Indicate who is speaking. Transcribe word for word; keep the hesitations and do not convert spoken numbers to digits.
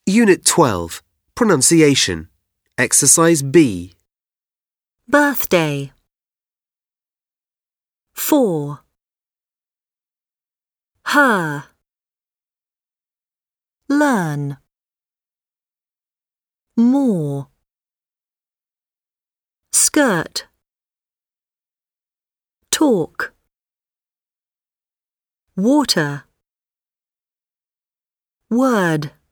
Speaker 1: Unit twelve. Pronunciation. Exercise B.
Speaker 2: Birthday. For. Her. Learn. More. Skirt. Talk. Water. Word.